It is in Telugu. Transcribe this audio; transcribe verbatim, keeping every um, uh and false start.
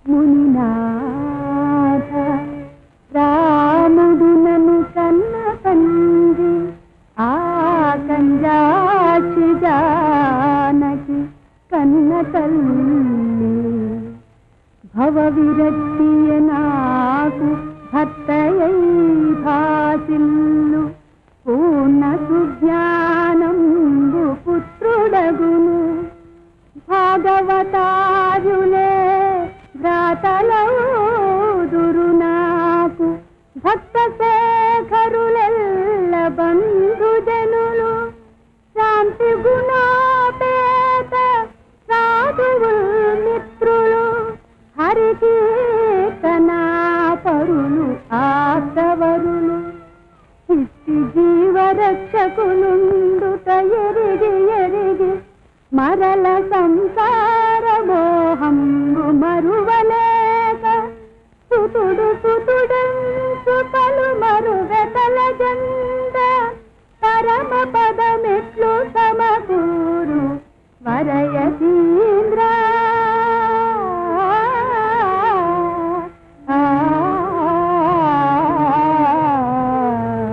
మునినాథ రాముడు నన్ను కన్న తండ్రి ఆ కంజాక్షి జానకి కన్న తల్లి భవ విరక్తియ నాకు భర్తయై భాసిల్లు పూర్ణ సుజ్ఞానంబు పుత్రుడగును భాగవతార్యులే భ్రాతలౌదురు నాకు భక్త శేఖరులెల్ల బంధుజనులు శాంతి గుణోపేత సాధువుల్ మిత్రులు హరికీర్తనా పరులు ఆప్తవరులు ఇట్టి జీవరక్షకులుండుట ఎరిగి ఎరిగి మరల సంసార మోహంబు మరువలేక సుతుడు సుతుడంచు పలు మరువెతల జంద పరమ పదమెట్లు సమకూరు వరయసీ